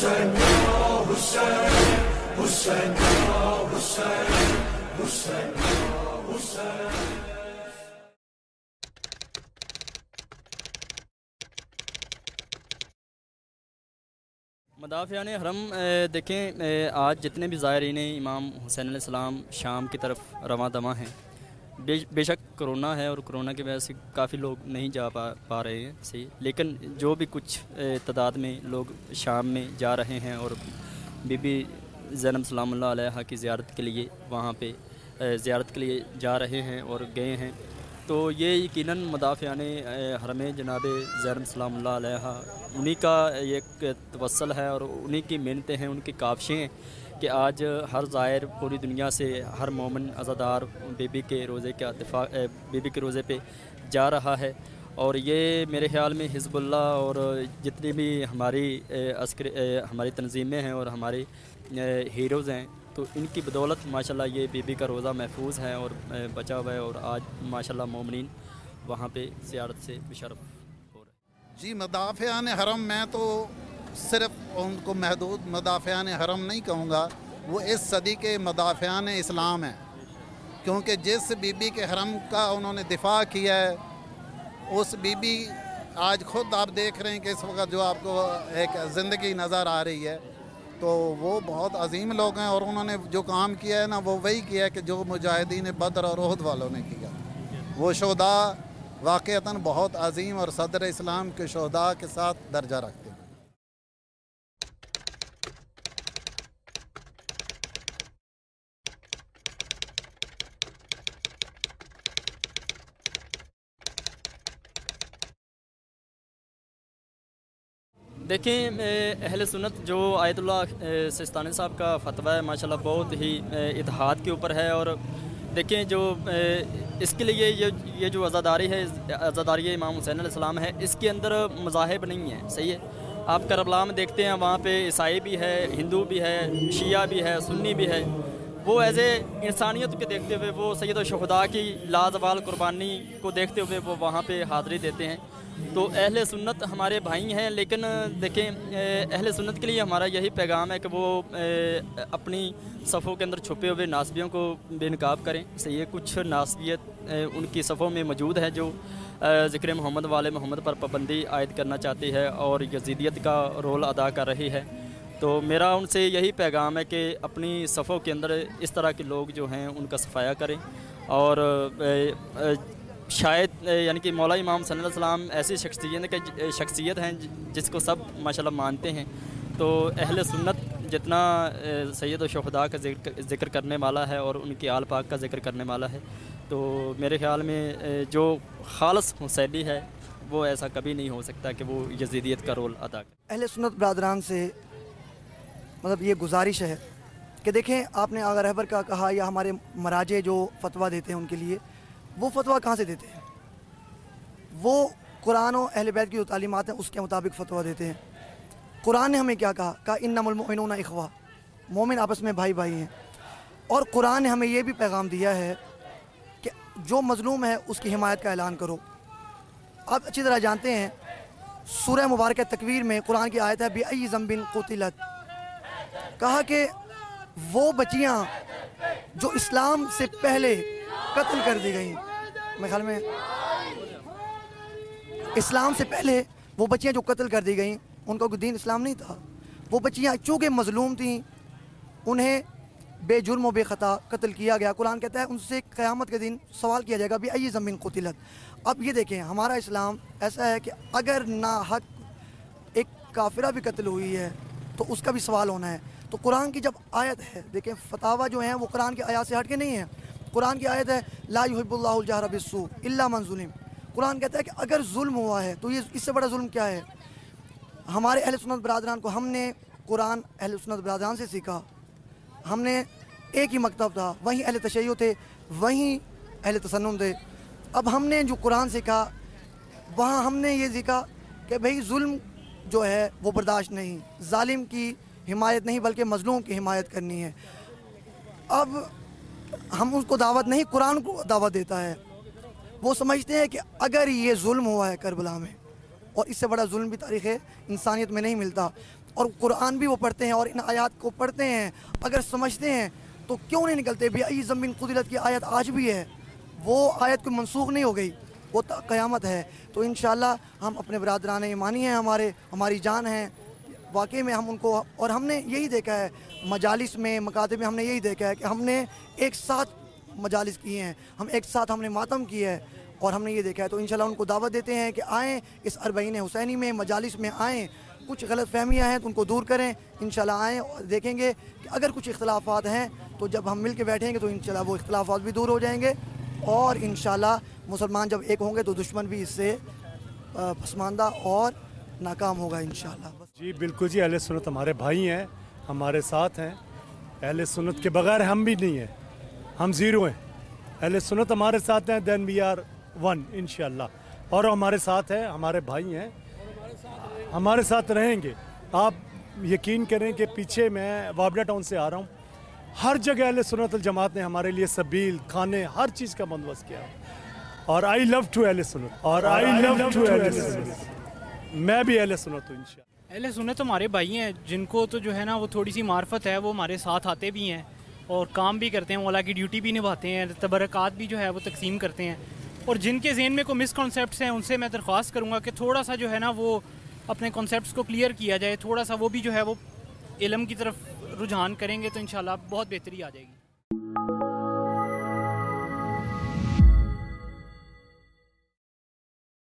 हुसैन हुसैन हुसैन हुसैन हुसैन हुसैन। मदाफ़ियान हरम देखें, आज जितने भी ज़ायरीन इमाम हुसैन अलैहिस्सलाम शाम की तरफ रवां दवा हैं। बेशक कोरोना है और कोरोना की वजह से काफ़ी लोग नहीं जा पा रहे हैं सही, लेकिन जो भी कुछ तादाद में लोग शाम में जा रहे हैं और बीबी ज़ैनब सलामुल्लाह अलैहा की ज़ियारत के लिए वहाँ पे ज़ियारत के लिए जा रहे हैं और गए हैं, तो ये यकीनन मदाफ़ियान हरम जनाब ज़ैनब सलामुल्लाह अलैहा उन्हीं का एक तवस्सल है और उन्हीं की मिन्नतें हैं, उनके काविशें हैं कि आज हर ज़ायर पूरी दुनिया से हर मोमिन अज़ादार बीबी के रोज़े का बीबी के रोज़े पे जा रहा है। और ये मेरे ख़्याल में हिज़्बुल्लाह और जितनी भी हमारी तंजीमें हैं और हमारे हीरोज़ हैं, तो इनकी बदौलत माशाल्लाह ये बीबी का रोज़ा महफूज है और बचा हुआ है और आज माशाल्लाह मोमिनीन वहाँ पे ज़ियारत से मुशर्रफ हो रहे हैं। जी, मदाफ़ियान हरम मैं तो सिर्फ़ उनको महदूद मदाफ़ियान हरम नहीं कहूँगा, वो इस सदी के मदाफ़ियान इस्लाम हैं, क्योंकि जिस बीबी के हरम का उन्होंने दिफा किया है, उस बीबी आज ख़ुद आप देख रहे हैं कि इस वक्त जो आपको एक ज़िंदगी नज़र आ रही है, तो वो बहुत अजीम लोग हैं और उन्होंने जो काम किया है ना, वो वही किया है कि जो मुजाहिदीन बदर और उहद वालों ने किया। वो शोदा वाक़अतन बहुत अजीम और सदर इस्लाम के शोदा के साथ दर्जा रखते हैं। देखें, अहले सुन्नत जो आयतुल्लाह सिस्तानी साहब का फतवा है माशाल्लाह बहुत ही इत्तेहाद के ऊपर है। और देखें जो इसके लिए ये जो अज़ादारी है, अज़ादारी इमाम हुसैन अलैहिस्सलाम है, इसके अंदर मज़ाहिब नहीं है, सही है। आप करबला में देखते हैं वहाँ पे ईसाई भी है, हिंदू भी है, शिया भी है, सुन्नी भी है। वो एज़ ए इंसानियत के देखते हुए वो सैयद शुहदा की लाजवाल कुर्बानी को देखते हुए वो वहाँ पे हाज़िरी देते हैं। तो अहले सुन्नत हमारे भाई हैं, लेकिन देखें अहले सुन्नत के लिए हमारा यही पैगाम है कि वो अपनी सफ़ों के अंदर छुपे हुए नासबियों को बेनकाब करें। सही है, कुछ नासबियत उनकी सफ़ों में मौजूद है जो ज़िक्र मोहम्मद वाले मोहम्मद पर पाबंदी आयद करना चाहती है और यजीदियत का रोल अदा कर रही है। तो मेरा उनसे यही पैगाम है कि अपनी सफ़ों के अंदर इस तरह के लोग जो हैं उनका सफाया करें। और शायद यानी कि मौला इमाम सल्लल्लाहु अलैहि वसल्लम ऐसी शख्सियत हैं जिसको सब माशाल्लाह मानते हैं। तो अहले सुन्नत जितना सैयद शुहदा का ज़िक्र करने वाला है और उनकी आल पाक का ज़िक्र करने वाला है, तो मेरे ख़्याल में जो खालस हुसैनी है वो ऐसा कभी नहीं हो सकता कि वो यजीदियत का रोल अदा करे। अहले सुन्नत बरादरान से मतलब ये गुजारिश है कि देखें, आपने आगा रहबर का कहा या हमारे मराजे जो फतवा देते हैं उनके लिए, वो फतवा कहाँ से देते हैं? वो कुरान और अहले बैत की जो तालीमात हैं उसके मुताबिक फ़तवा देते हैं। कुरान ने हमें क्या कहा इन्नमल मुमिनूना इख्वा, मोमिन आपस में भाई भाई हैं। और कुरान ने हमें ये भी पैगाम दिया है कि जो मज़लूम है उसकी हिमायत का ऐलान करो। आप अच्छी तरह जानते हैं सूरह मुबारक तकवीर में कुरान की आयत है बिअय्यि ज़ंबिन क़ुतिलत, कहा कि वो बच्चियाँ जो इस्लाम से पहले कत्ल कर दी गई, मेरे ख्याल में इस्लाम से पहले वो बच्चियाँ जो कत्ल कर दी गई उनका कोई दीन इस्लाम नहीं था। वो बच्चियाँ चूँकि मज़लूम थीं, उन्हें बेजुर्म व बेख़ता कत्ल किया गया। कुरान कहता है उनसे क़यामत के दिन सवाल किया जाएगा बिअय्यि ज़ंबिन क़ुतिलत। अब ये देखें, हमारा इस्लाम ऐसा है कि अगर ना हक एक काफिरा भी कत्ल हुई है तो उसका भी सवाल होना है। तो कुरान की जब आयत है, देखें फतावा जो हैं वो कुरान की आयत से हट के नहीं है। कुरान की आयत है ला युहिब्बुल्लाहुल जहरा बिस्सू इल्ला मन ज़ुलिम। कुरान कहता है कि अगर जुल्म हुआ है तो ये इससे बड़ा जुल्म क्या है। हमारे अहले सुन्नत बरादरान को हमने कुरान अहले सुन्नत बरादरान से सीखा। हमने एक ही मकतब था, वहीं अहले तशय्युअ थे, वहीं अहले तसन्नुन थे। अब हमने जो कुरान सीखा वहाँ हमने ये सीखा कि भाई जुल्म जो है वो बर्दाश्त नहीं, जालिम की हिमायत नहीं बल्कि मज़लूम की हिमायत करनी है। अब हम उसको दावत नहीं, कुरान को दावत देता है। वो समझते हैं कि अगर ये जुल्म हुआ है करबला में और इससे बड़ा जुल्म भी तारीख़ इंसानियत में नहीं मिलता, और कुरान भी वो पढ़ते हैं और इन आयत को पढ़ते हैं, अगर समझते हैं तो क्यों नहीं निकलते। बेअई ज़मीन कुदिरत की आयत आज भी है, वो आयत कोई मनसूख नहीं हो गई, वो क़यामत है। तो इंशाअल्लाह हम अपने बरादरान ईमानी हैं, हमारी जान है, वाकई में हम उनको, और हमने यही देखा है मजालिस में, मकातिब में हमने यही देखा है कि हमने एक साथ मजालिस किए हैं, हम एक साथ हमने मातम किए है और हमने ये देखा है। तो इंशाल्लाह उनको दावत देते हैं कि आएँ इस अरबईन हुसैनी में, मजालिस में आएँ, कुछ गलत फहमियाँ हैं तो उनको दूर करें, इंशाल्लाह आएँ और देखेंगे कि अगर कुछ इख्तलाफात हैं तो जब हम मिल के बैठेंगे तो इंशाल्लाह वो इख्तलाफात भी दूर हो जाएंगे और इंशाल्लाह मुसलमान जब एक होंगे तो दुश्मन भी इससे पसमानदा और नाकाम होगा इंशाल्लाह। जी बिल्कुल जी, अहले सुन्नत हमारे भाई हैं, हमारे साथ हैं। अहले सुन्नत के बगैर हम भी नहीं हैं, हम ज़ीरो हैं। अहले सुन्नत हमारे साथ हैं, देन वी आर वन इंशाल्लाह। और हमारे साथ है, हमारे भाई हैं, हमारे साथ रहेंगे। आप यकीन करें कि पीछे मैं वाबड़ा टाउन से आ रहा हूँ, हर जगह अहले सुन्नत वल जमात ने हमारे लिए सबील, खाने, हर चीज़ का बंदोबस्त किया। और आई लव टू अहले सुन्नत, और आई लव टू अहले सुन्नत, मैं भी अहले सुन्नत हूँ इंशाल्लाह। अहले सुन्नत तो हमारे भाई हैं, जिनको तो जो है ना वो थोड़ी सी मार्फत है, वो हमारे साथ आते भी हैं और काम भी करते हैं, मौला की ड्यूटी भी निभाते हैं, तबरक़ात भी जो है वो तकसीम करते हैं। और जिनके ज़हन में कोई मिसकॉन्सेप्ट्स हैं उनसे मैं दरख्वास्त करूँगा कि थोड़ा सा जो है ना वो अपने कॉन्सेप्ट्स को क्लियर किया जाए, थोड़ा सा वो भी जो है वो इल्म की तरफ रुझान करेंगे तो इंशाल्लाह बहुत बेहतरी आ जाएगी।